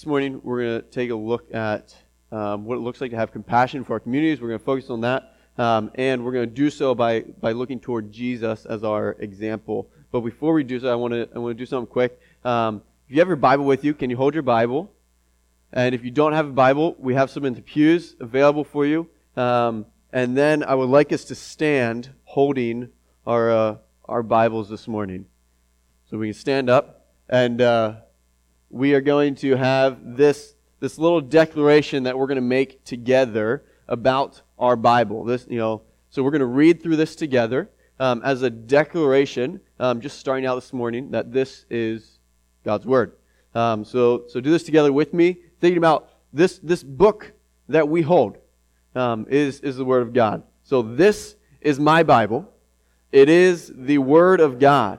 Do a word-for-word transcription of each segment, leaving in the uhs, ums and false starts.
This morning, we're going to take a look at um, what it looks like to have compassion for our communities. We're going to focus on that, um, and we're going to do so by by looking toward Jesus as our example. But before we do so, I want to I want to do something quick. Um, if you have your Bible with you, can you hold your Bible? And if you don't have a Bible, we have some in the pews available for you. Um, and then I would like us to stand holding our uh, our Bibles this morning, so we can stand up and. Uh, We are going to have this this little declaration that we're going to make together about our Bible. This, you know, so we're going to read through this together um, as a declaration, um, just starting out this morning, that this is God's Word. Um, so, so do this together with me, thinking about this this book that we hold um, is is the Word of God. So this is my Bible. It is the Word of God.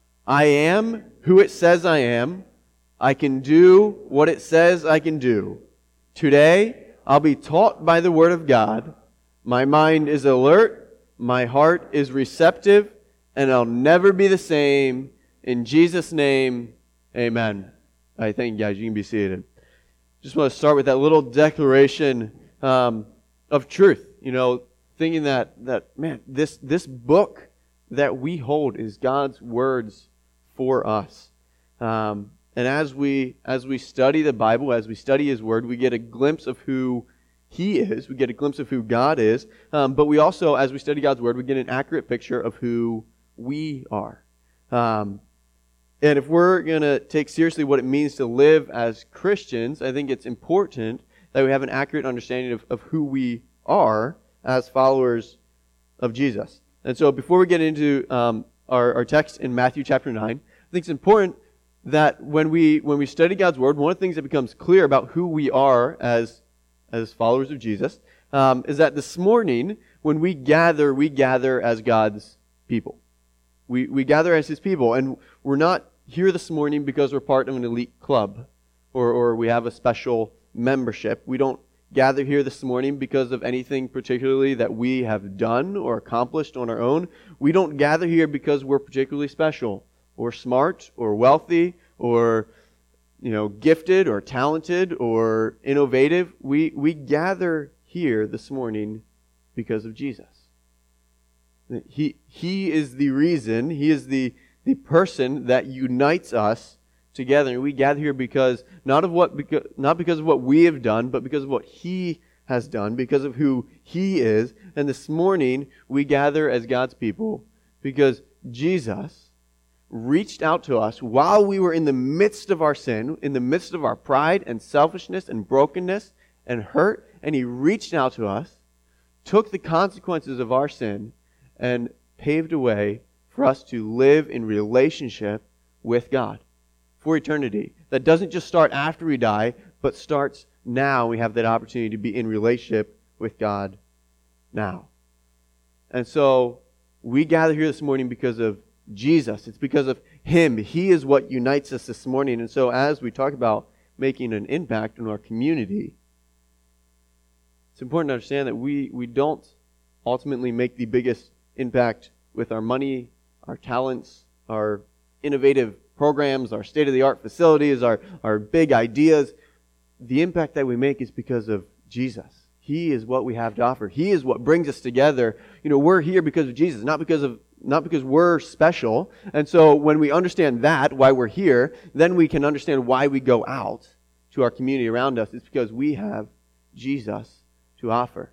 I am who it says I am. I can do what it says I can do. Today, I'll be taught by the Word of God. My mind is alert, my heart is receptive, and I'll never be the same. In Jesus' name, amen. All right, thank you guys. You can be seated. Just want to start with that little declaration um, of truth. You know, thinking that, that man, this, this book that we hold is God's words for us. Um And as we as we study the Bible, as we study His Word, we get a glimpse of who He is. We get a glimpse of who God is. Um, but we also, as we study God's Word, we get an accurate picture of who we are. Um, and if we're going to take seriously what it means to live as Christians, I think it's important that we have an accurate understanding of, of who we are as followers of Jesus. And so before we get into um, our, our text in Matthew chapter nine, I think it's important that when we when we study God's Word, one of the things that becomes clear about who we are as as followers of Jesus um, is that this morning, when we gather, we gather as God's people. We we gather as His people, and we're not here this morning because we're part of an elite club or or we have a special membership. We don't gather here this morning because of anything particularly that we have done or accomplished on our own. We don't gather here because we're particularly special, or smart, or wealthy, or you know, gifted, or talented, or innovative. We we gather here this morning because of Jesus. He He is the reason. He is the the person that unites us together. And we gather here because not of what because, not because of what we have done, but because of what He has done, because of who He is. And this morning we gather as God's people because Jesus reached out to us while we were in the midst of our sin, in the midst of our pride and selfishness and brokenness and hurt, and He reached out to us, took the consequences of our sin, and paved a way for us to live in relationship with God for eternity. That doesn't just start after we die, but starts now. We have that opportunity to be in relationship with God now. And so we gather here this morning because of Jesus. It's because of Him. He is what unites us this morning. And so as we talk about making an impact in our community, it's important to understand that we, we don't ultimately make the biggest impact with our money, our talents, our innovative programs, our state-of-the-art facilities, our, our big ideas. The impact that we make is because of Jesus. He is what we have to offer. He is what brings us together. You know, we're here because of Jesus, not because of Not because we're special. And so when we understand that, why we're here, then we can understand why we go out to our community around us. It's because we have Jesus to offer.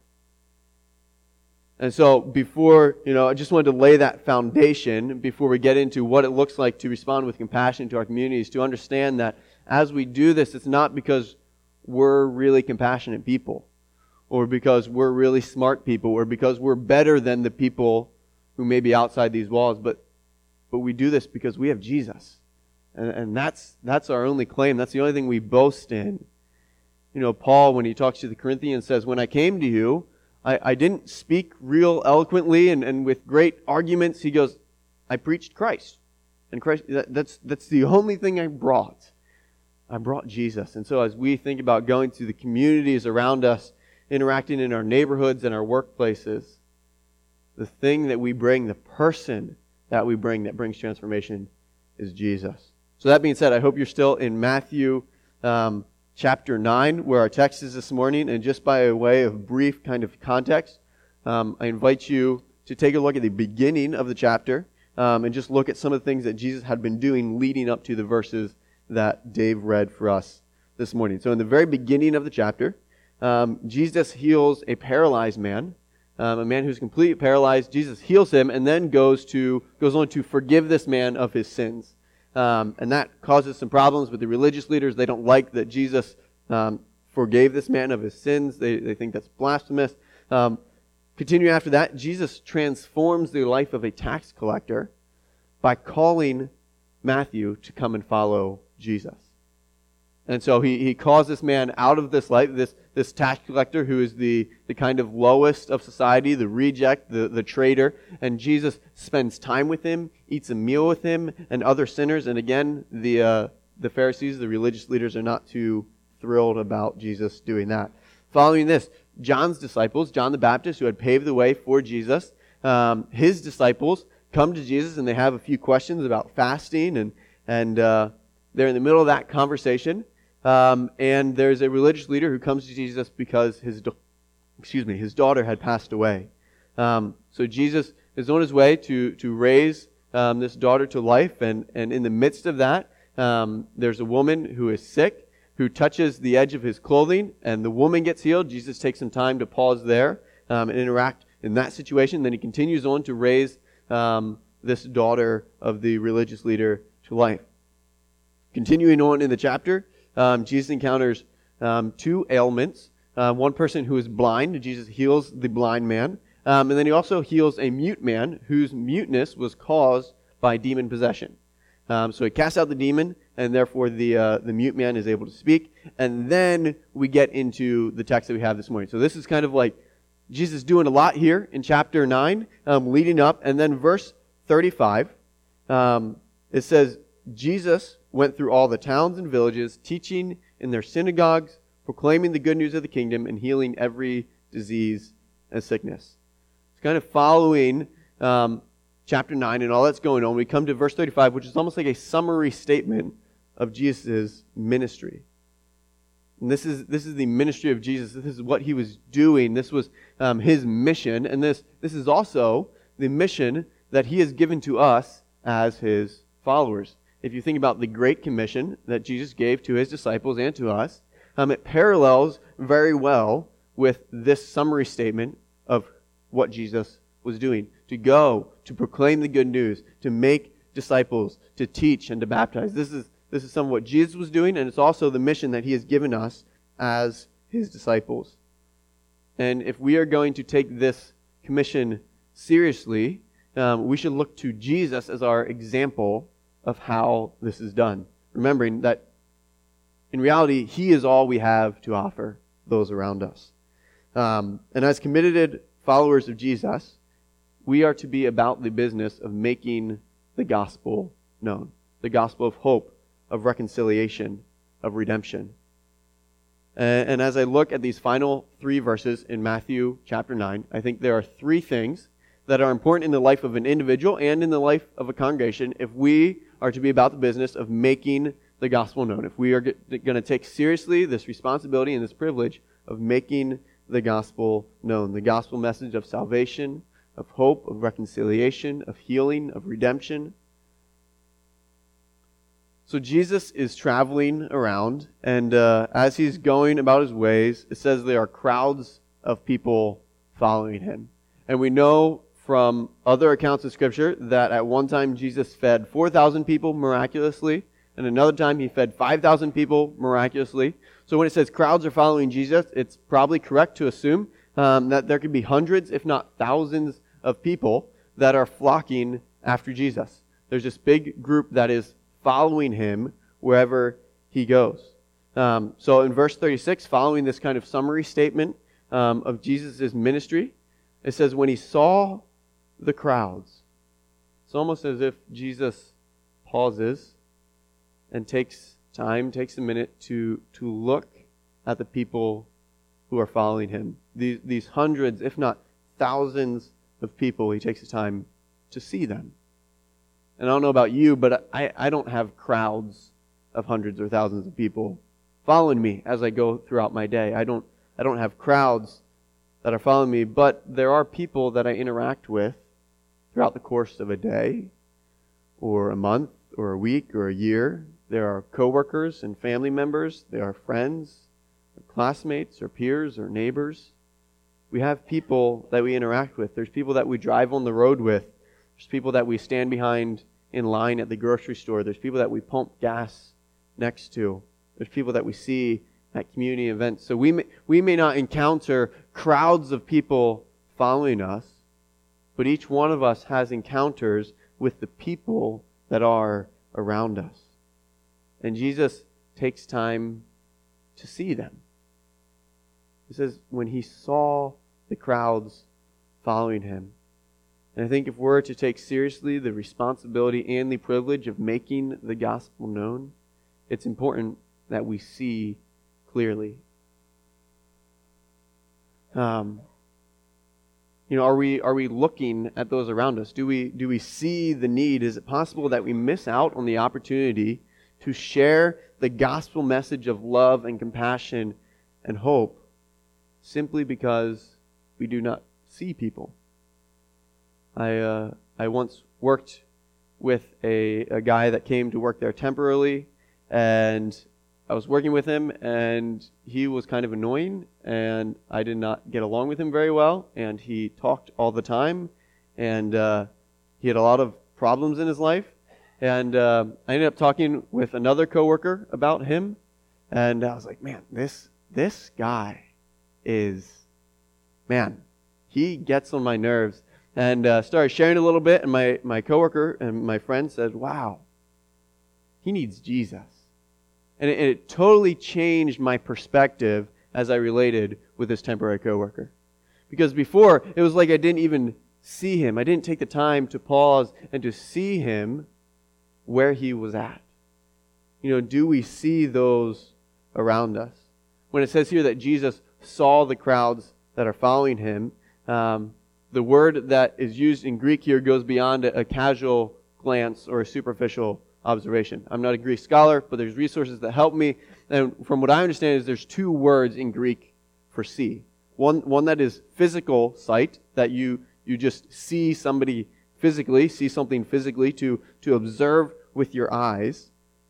And so before, you know, I just wanted to lay that foundation before we get into what it looks like to respond with compassion to our communities, to understand that as we do this, it's not because we're really compassionate people, or because we're really smart people, or because we're better than the people who may be outside these walls, but but we do this because we have Jesus. And, and that's that's our only claim. That's the only thing we boast in. You know, Paul, when he talks to the Corinthians, says, when I came to you, I, I didn't speak real eloquently and, and with great arguments. He goes, I preached Christ. And Christ, that, that's that's the only thing I brought. I brought Jesus. And so as we think about going to the communities around us, interacting in our neighborhoods and our workplaces, the thing that we bring, the person that we bring that brings transformation is Jesus. So that being said, I hope you're still in Matthew um, chapter nine, where our text is this morning. And just by way of brief kind of context, um, I invite you to take a look at the beginning of the chapter um, and just look at some of the things that Jesus had been doing leading up to the verses that Dave read for us this morning. So in the very beginning of the chapter, um, Jesus heals a paralyzed man, um, a man who's completely paralyzed. Jesus heals him and then goes to goes on to forgive this man of his sins. Um, and that causes some problems with the religious leaders. They don't like that Jesus um, forgave this man of his sins. They, they think that's blasphemous. Um, continuing after that, Jesus transforms the life of a tax collector by calling Matthew to come and follow Jesus. And so he, he calls this man out of this life, this, this tax collector who is the, the kind of lowest of society, the reject, the, the traitor. And Jesus spends time with him, eats a meal with him and other sinners. And again, the, uh, the Pharisees, the religious leaders, are not too thrilled about Jesus doing that. Following this, John's disciples, John the Baptist, who had paved the way for Jesus, um, his disciples come to Jesus and they have a few questions about fasting. And, and uh, they're in the middle of that conversation. Um, and there's a religious leader who comes to Jesus because his, da- excuse me, his daughter had passed away. Um, so Jesus is on his way to to raise um, this daughter to life, and and in the midst of that, um, there's a woman who is sick who touches the edge of his clothing, and the woman gets healed. Jesus takes some time to pause there um, and interact in that situation. Then he continues on to raise um, this daughter of the religious leader to life. Continuing on in the chapter. Um, Jesus encounters um, two ailments. Uh, one person who is blind. Jesus heals the blind man. Um, and then he also heals a mute man whose muteness was caused by demon possession. Um, so he casts out the demon, and therefore the uh, the mute man is able to speak. And then we get into the text that we have this morning. So this is kind of like Jesus doing a lot here in chapter nine, um, leading up. And then verse thirty-five, um, it says, Jesus went through all the towns and villages, teaching in their synagogues, proclaiming the good news of the kingdom, and healing every disease and sickness. It's kind of following um, chapter nine and all that's going on. We come to verse thirty-five, which is almost like a summary statement of Jesus' ministry. And this is this is the ministry of Jesus. This is what he was doing. This was um, his mission. And this, this is also the mission that he has given to us as his followers. If you think about the Great Commission that Jesus gave to his disciples and to us, um, it parallels very well with this summary statement of what Jesus was doing. To go, to proclaim the good news, to make disciples, to teach and to baptize. This is this is some of what Jesus was doing, and it's also the mission that he has given us as his disciples. And if we are going to take this commission seriously, um, we should look to Jesus as our example of how this is done. Remembering that in reality, he is all we have to offer those around us. Um, and as committed followers of Jesus, we are to be about the business of making the gospel known. The gospel of hope, of reconciliation, of redemption. And, and as I look at these final three verses in Matthew chapter nine, I think there are three things that are important in the life of an individual and in the life of a congregation if we are to be about the business of making the gospel known. If we are going to take seriously this responsibility and this privilege of making the gospel known. The gospel message of salvation, of hope, of reconciliation, of healing, of redemption. So Jesus is traveling around, and uh, as he's going about his ways, it says there are crowds of people following him. And we know from other accounts of Scripture that at one time Jesus fed four thousand people miraculously, and another time he fed five thousand people miraculously. So when it says crowds are following Jesus, it's probably correct to assume um, that there could be hundreds, if not thousands, of people that are flocking after Jesus. There's this big group that is following him wherever he goes. Um, so in verse thirty-six, following this kind of summary statement um, of Jesus' ministry, it says, when he saw the crowds, it's almost as if Jesus pauses and takes time, takes a minute to, to look at the people who are following him. These, these hundreds, if not thousands of people, he takes the time to see them. And I don't know about you, but I, I don't have crowds of hundreds or thousands of people following me as I go throughout my day. I don't I don't have crowds that are following me, but there are people that I interact with throughout the course of a day or a month or a week or a year. There are coworkers and family members. There are friends, or classmates, or peers, or neighbors. We have people that we interact with. There's people that we drive on the road with. There's people that we stand behind in line at the grocery store. There's people that we pump gas next to. There's people that we see at community events. So we may, we may not encounter crowds of people following us, but each one of us has encounters with the people that are around us. And Jesus takes time to see them. He says, when he saw the crowds following him. And I think if we're to take seriously the responsibility and the privilege of making the gospel known, it's important that we see clearly. Um, you know, are we are we looking at those around us? Do we do we see the need? Is it possible that we miss out on the opportunity to share the gospel message of love and compassion and hope simply because we do not see people? I uh, I once worked with a, a guy that came to work there temporarily, and I was working with him, and he was kind of annoying, and I did not get along with him very well, and he talked all the time, and uh, he had a lot of problems in his life, and uh, I ended up talking with another coworker about him, and I was like, man, this this guy is, man, he gets on my nerves, and uh, started sharing a little bit, and my, my coworker and my friend said, wow, he needs Jesus. And it, it totally changed my perspective as I related with this temporary coworker. Because before, it was like I didn't even see him. I didn't take the time to pause and to see him where he was at. You know, do we see those around us? When it says here that Jesus saw the crowds that are following him, um, the word that is used in Greek here goes beyond a, a casual glance or a superficial observation. I'm not a Greek scholar, but there's resources that help me. And from what I understand is there's two words in Greek for see. One one that is physical sight, that you you just see somebody physically, see something physically to, to observe with your eyes.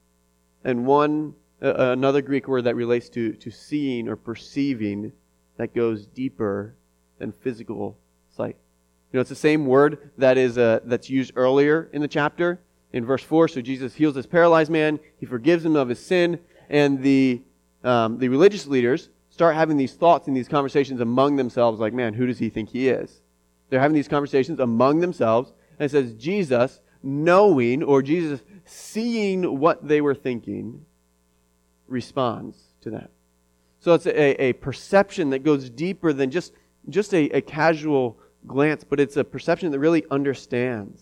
And one uh, another Greek word that relates to, to seeing or perceiving that goes deeper than physical sight. You know, it's the same word that is uh, that's used earlier in the chapter. In verse four, so Jesus heals this paralyzed man. He forgives him of his sin. And the um, the religious leaders start having these thoughts and these conversations among themselves like, man, who does he think he is? They're having these conversations among themselves. And it says Jesus knowing, or Jesus seeing what they were thinking, responds to that. So it's a, a perception that goes deeper than just, just a, a casual glance, but it's a perception that really understands.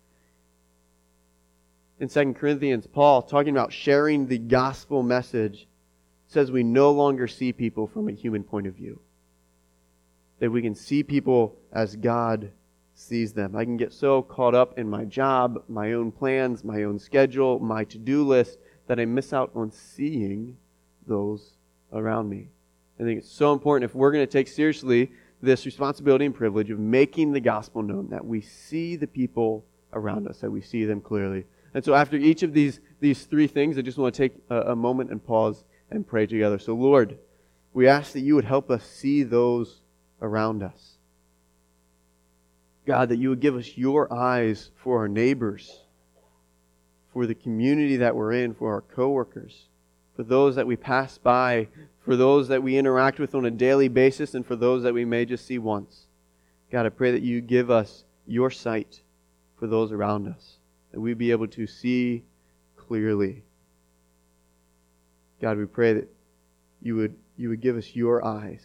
In Second Corinthians, Paul, talking about sharing the gospel message, says we no longer see people from a human point of view. That we can see people as God sees them. I can get so caught up in my job, my own plans, my own schedule, my to-do list, that I miss out on seeing those around me. I think it's so important if we're going to take seriously this responsibility and privilege of making the gospel known, that we see the people around us, that we see them clearly. And so after each of these, these three things, I just want to take a, a moment and pause and pray together. So Lord, we ask that you would help us see those around us. God, that you would give us your eyes for our neighbors, for the community that we're in, for our coworkers, for those that we pass by, for those that we interact with on a daily basis, and for those that we may just see once. God, I pray that you give us your sight for those around us, that we be able to see clearly. God, we pray that you would you would give us your eyes.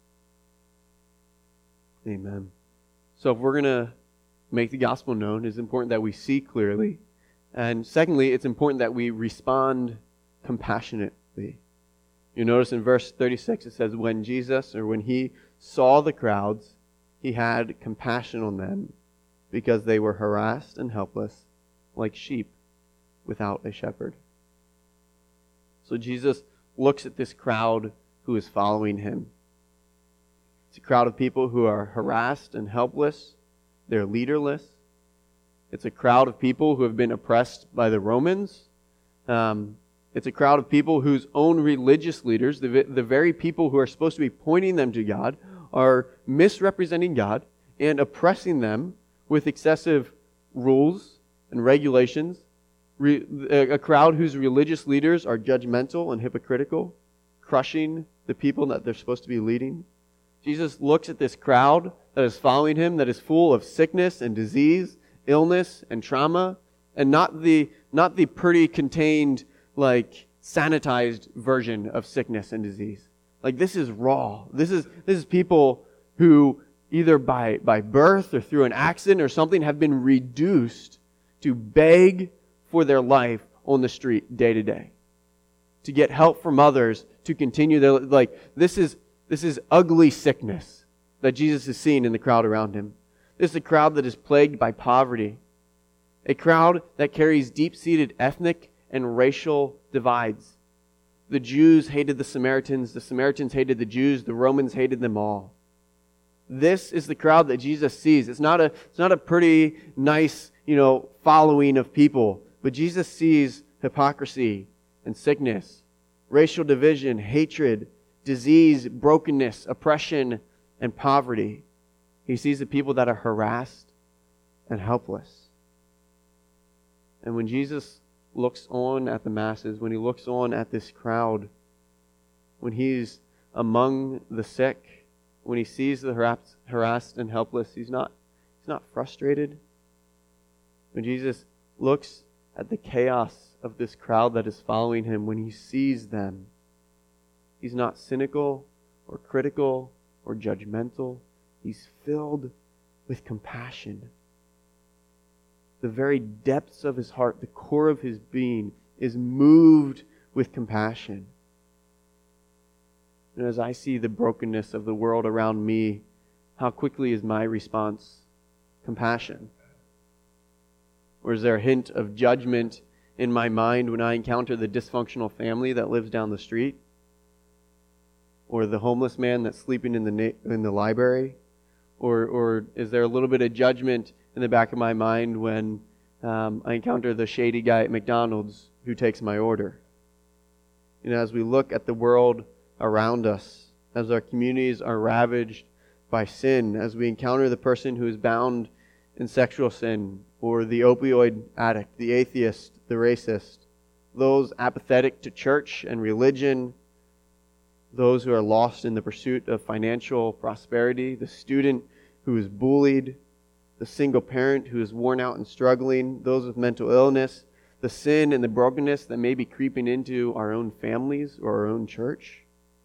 Amen. So if we're going to make the gospel known, it's important that we see clearly. And secondly, it's important that we respond compassionately. You notice in verse thirty-six, it says, when Jesus, or when he saw the crowds, he had compassion on them because they were harassed and helpless, like sheep without a shepherd. So Jesus looks at this crowd who is following him. It's a crowd of people who are harassed and helpless. They're leaderless. It's a crowd of people who have been oppressed by the Romans. Um, it's a crowd of people whose own religious leaders, the, the very people who are supposed to be pointing them to God, are misrepresenting God and oppressing them with excessive rules and regulations. Re, a, a crowd whose religious leaders are judgmental and hypocritical, crushing the people that they're supposed to be leading. Jesus looks at this crowd that is following him, that is full of sickness and disease, illness and trauma, and not the not the pretty contained, like sanitized version of sickness and disease. Like this is raw. This is this is people who either by by birth or through an accident or something have been reduced to beg for their life on the street day to day, to get help from others to continue their like this is this is ugly sickness that Jesus is seeing in the crowd around him. This is a crowd that is plagued by poverty, a crowd that carries deep-seated ethnic and racial divides. The Jews hated the Samaritans, the Samaritans hated the Jews, the Romans hated them all. This is the crowd that Jesus sees. It's not a it's not a pretty nice, you know, following of people, but Jesus sees hypocrisy and sickness, racial division, hatred, disease, brokenness, oppression, and poverty. He sees the people that are harassed and helpless. And when Jesus looks on at the masses, when he looks on at this crowd, when he's among the sick, when he sees the harassed, harassed and helpless, he's not, he's not frustrated. When Jesus looks at the chaos of this crowd that is following him, when he sees them, he's not cynical or critical or judgmental. He's filled with compassion. The very depths of his heart, the core of his being, is moved with compassion. And as I see the brokenness of the world around me, how quickly is my response? Compassion. Or is there a hint of judgment in my mind when I encounter the dysfunctional family that lives down the street? Or the homeless man that's sleeping in the na- in the library? Or or is there a little bit of judgment in the back of my mind when um, I encounter the shady guy at McDonald's who takes my order? You know, as we look at the world around us, as our communities are ravaged by sin, as we encounter the person who is bound in sexual sin, or the opioid addict, the atheist, the racist, those apathetic to church and religion, those who are lost in the pursuit of financial prosperity, the student who is bullied, the single parent who is worn out and struggling, those with mental illness, the sin and the brokenness that may be creeping into our own families or our own church?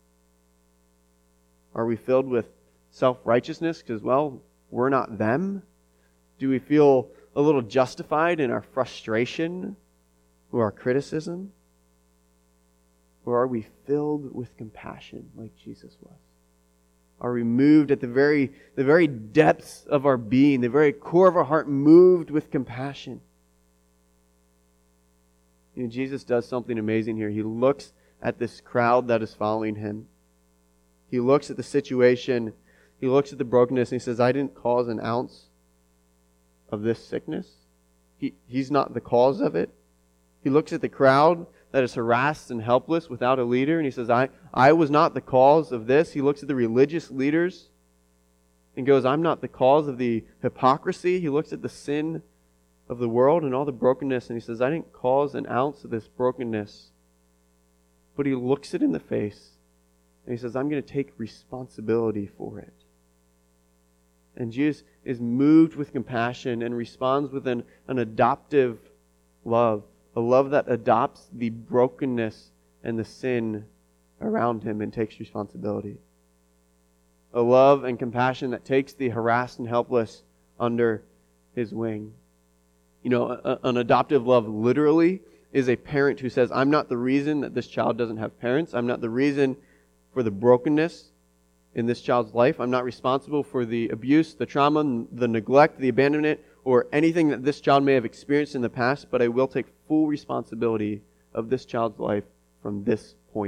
Are we filled with self-righteousness because, well, we're not them? Do we feel a little justified in our frustration or our criticism? Or are we filled with compassion like Jesus was? Are we moved at the very, the very depths of our being, the very core of our heart, moved with compassion? You know, Jesus does something amazing here. He looks at this crowd that is following him. He looks at the situation. He looks at the brokenness and he says, I didn't cause an ounce of this sickness. He, he's not the cause of it. He looks at the crowd that is harassed and helpless without a leader, and he says, I, I was not the cause of this. He looks at the religious leaders and goes, I'm not the cause of the hypocrisy. He looks at the sin of the world and all the brokenness, and he says, I didn't cause an ounce of this brokenness. But he looks it in the face, and he says, I'm going to take responsibility for it. And Jesus is moved with compassion and responds with an, an adoptive love. A love that adopts the brokenness and the sin around him and takes responsibility. A love and compassion that takes the harassed and helpless under his wing. You know, a, an adoptive love literally is a parent who says, I'm not the reason that this child doesn't have parents. I'm not the reason for the brokenness in this child's life. I'm not responsible for the abuse, the trauma, the neglect, the abandonment, or anything that this child may have experienced in the past, but I will take full responsibility of this child's life from this point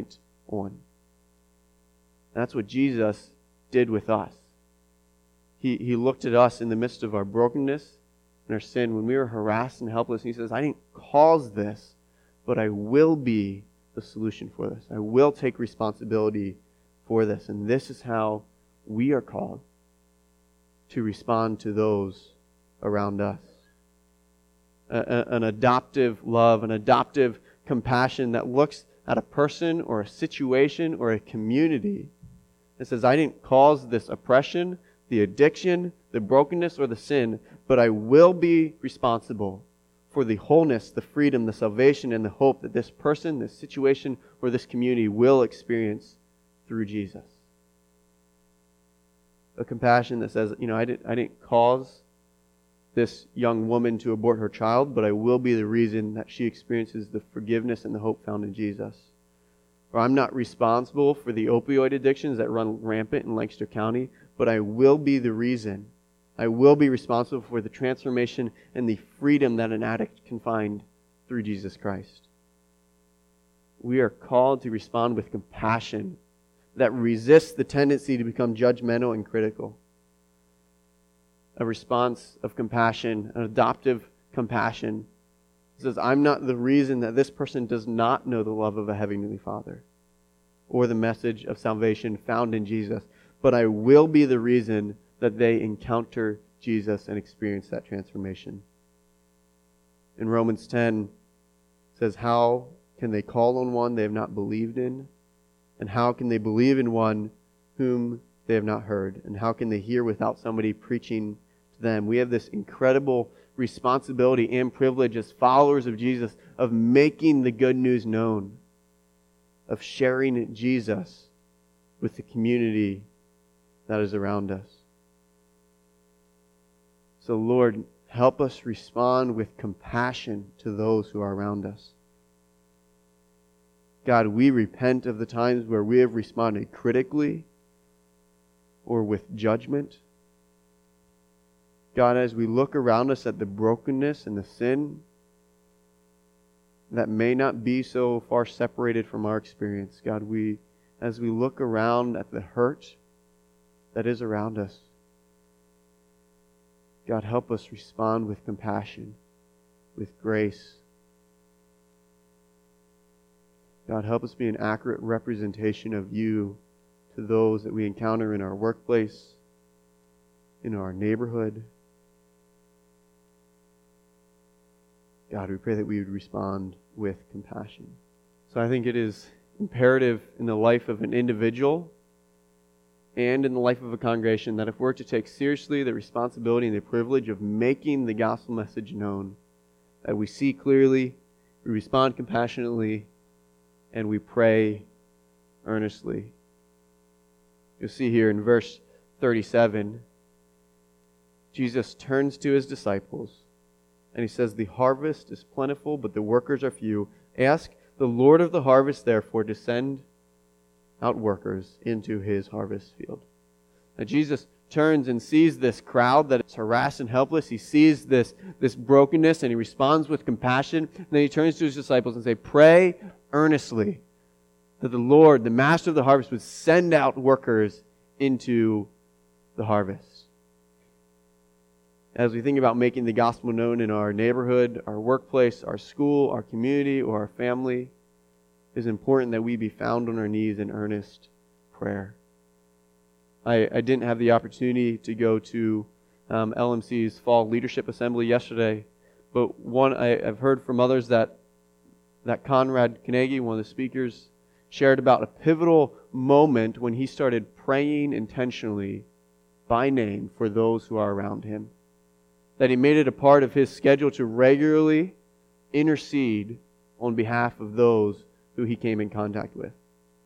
on. That's what Jesus did with us. He, he looked at us in the midst of our brokenness and our sin when we were harassed and helpless. And he says, I didn't cause this, but I will be the solution for this. I will take responsibility for this. And this is how we are called to respond to those around us. A, a, an adoptive love, an adoptive compassion that looks at a person or a situation or a community and says, I didn't cause this oppression, the addiction, the brokenness, or the sin, but I will be responsible for the wholeness, the freedom, the salvation, and the hope that this person, this situation, or this community will experience through Jesus. A compassion that says, you know, I didn't, I didn't cause this young woman to abort her child, but I will be the reason that she experiences the forgiveness and the hope found in Jesus. Or I'm not responsible for the opioid addictions that run rampant in Lancaster County, but I will be the reason. I will be responsible for the transformation and the freedom that an addict can find through Jesus Christ. We are called to respond with compassion that resists the tendency to become judgmental and critical. A response of compassion, an adoptive compassion, says, I'm not the reason that this person does not know the love of a Heavenly Father or the message of salvation found in Jesus, but I will be the reason that they encounter Jesus and experience that transformation. In Romans ten, it says, how can they call on one they have not believed in? And how can they believe in one whom they have not heard? And how can they hear without somebody preaching to them? We have this incredible responsibility and privilege as followers of Jesus of making the good news known, of sharing Jesus with the community that is around us. So Lord, help us respond with compassion to those who are around us. God, we repent of the times where we have responded critically or with judgment. God, as we look around us at the brokenness and the sin that may not be so far separated from our experience, God, we, as we look around at the hurt that is around us, God, help us respond with compassion, with grace. God, help us be an accurate representation of you to those that we encounter in our workplace, in our neighborhood. God, we pray that we would respond with compassion. So I think it is imperative in the life of an individual and in the life of a congregation that if we're to take seriously the responsibility and the privilege of making the gospel message known, that we see clearly, we respond compassionately, and we pray earnestly. You'll see here in verse thirty-seven, Jesus turns to his disciples and he says, the harvest is plentiful, but the workers are few. Ask the Lord of the harvest, therefore, to send out workers into his harvest field. Now Jesus turns and sees this crowd that is harassed and helpless. He sees this, this brokenness and he responds with compassion. And then he turns to his disciples and says, pray earnestly that the Lord, the master of the harvest, would send out workers into the harvest. As we think about making the gospel known in our neighborhood, our workplace, our school, our community, or our family, it is important that we be found on our knees in earnest prayer. I, I didn't have the opportunity to go to um, L M C's Fall Leadership Assembly yesterday, but one I, I've heard from others that that Conrad Carnegie, one of the speakers, shared about a pivotal moment when he started praying intentionally by name for those who are around him. That he made it a part of his schedule to regularly intercede on behalf of those who he came in contact with.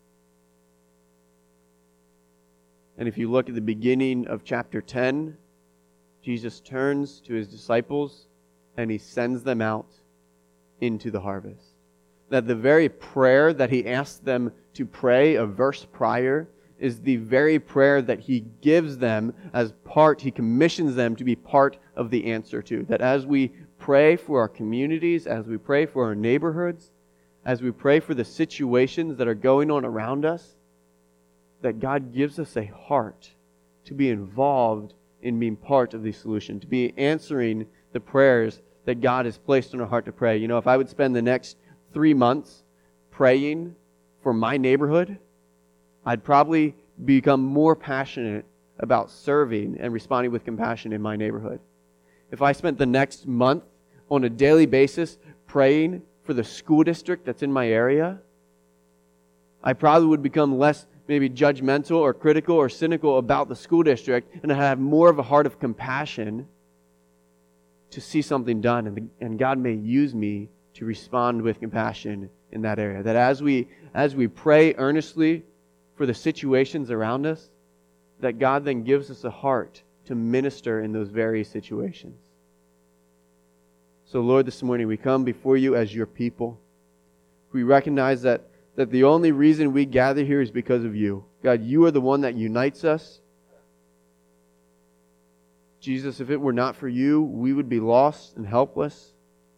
And if you look at the beginning of chapter ten, Jesus turns to his disciples and he sends them out into the harvest. That the very prayer that he asked them to pray a verse prior is the very prayer that he gives them as part, he commissions them to be part of the answer to. That as we pray for our communities, as we pray for our neighborhoods, as we pray for the situations that are going on around us, that God gives us a heart to be involved in being part of the solution, to be answering the prayers that God has placed on our heart to pray. You know, if I would spend the next three months praying for my neighborhood, I'd probably become more passionate about serving and responding with compassion in my neighborhood. If I spent the next month on a daily basis praying for the school district that's in my area, I probably would become less maybe judgmental or critical or cynical about the school district, and I have more of a heart of compassion to see something done, and, and God may use me to respond with compassion in that area. That as we as we pray earnestly for the situations around us, that God then gives us a heart to minister in those very situations. So Lord, this morning we come before you as your people. We recognize that, that the only reason we gather here is because of you. God, you are the one that unites us. Jesus, if it were not for you, we would be lost and helpless.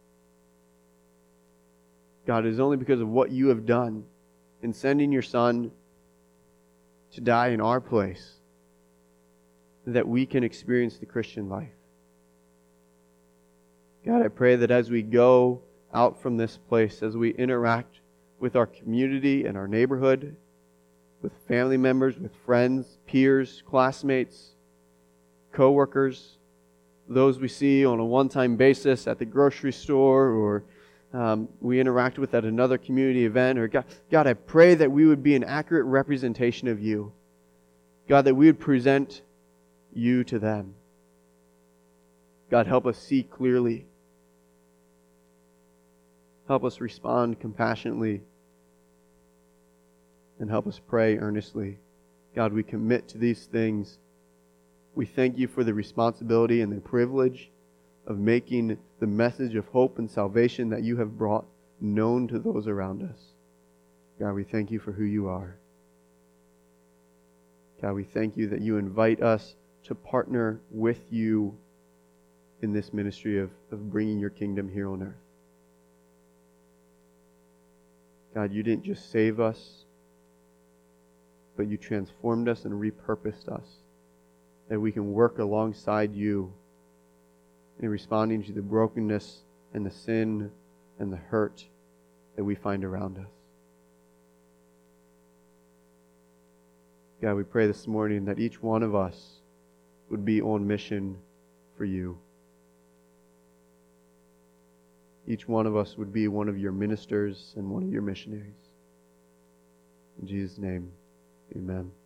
God, it is only because of what you have done in sending your Son to die in our place that we can experience the Christian life. God, I pray that as we go out from this place, as we interact with our community and our neighborhood, with family members, with friends, peers, classmates, co-workers, those we see on a one-time basis at the grocery store, or um, we interact with at another community event, or God, God, I pray that we would be an accurate representation of you. God, that we would present you to them. God, help us see clearly. Help us respond compassionately. And help us pray earnestly. God, we commit to these things. We thank you for the responsibility and the privilege of making the message of hope and salvation that you have brought known to those around us. God, we thank you for who you are. God, we thank you that you invite us to partner with you in this ministry of, of bringing your kingdom here on earth. God, you didn't just save us, but you transformed us and repurposed us, that we can work alongside you in responding to the brokenness and the sin and the hurt that we find around us. God, we pray this morning that each one of us would be on mission for you. Each one of us would be one of your ministers and one of your missionaries. In Jesus' name, amen.